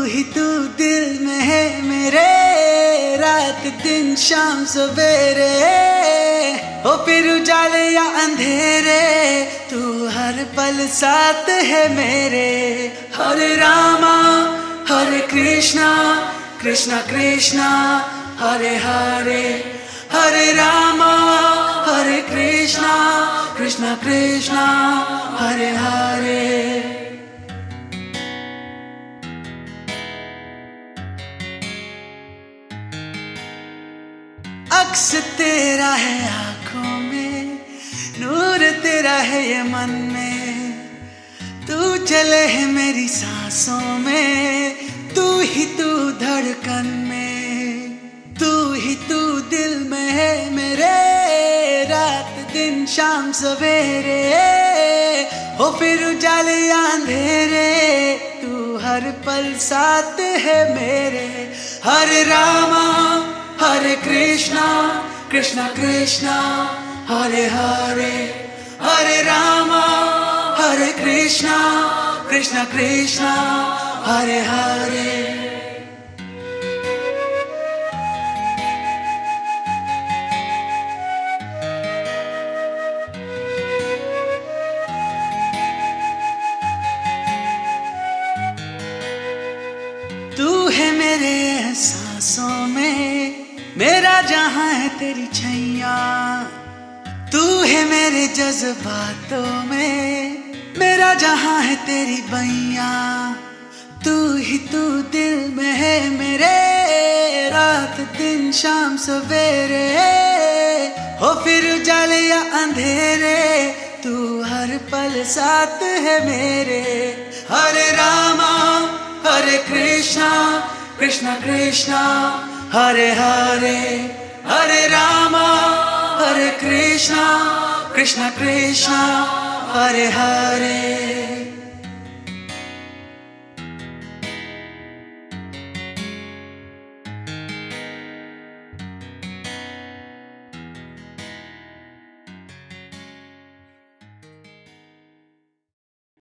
ही तू दिल में है मेरे, रात दिन शाम सवेरे, हो फिर उजाले या अंधेरे, तू हर पल साथ है मेरे। हरे रामा हरे कृष्णा कृष्णा कृष्णा हरे हरे, हरे रामा हरे कृष्णा कृष्णा कृष्णा हरे हरे। अक्स तेरा है आंखों में, नूर तेरा है ये मन में, तू चले है मेरी सांसों में, तू ही तू धड़कन में, तू ही तू दिल में है मेरे, रात दिन शाम सवेरे, हो फिर उजाले या अंधेरे, तू हर पल साथ है मेरे। हरे रामा हरे कृष्णा कृष्णा कृष्णा हरे हरे, हरे रामा हरे कृष्णा कृष्णा कृष्णा हरे हरे। तू है मेरे एहसासों में, मेरा जहां है तेरी छैया, तू है मेरे जज्बातों में, मेरा जहां है तेरी बैया, तू ही तू दिल में है मेरे, रात दिन शाम सवेरे, हो फिर उजाले या अंधेरे, तू हर पल साथ है मेरे। हरे रामा हरे कृष्णा कृष्णा कृष्णा हरे हरे, हरे रामा हरे कृष्णा कृष्णा कृष्णा हरे हरे।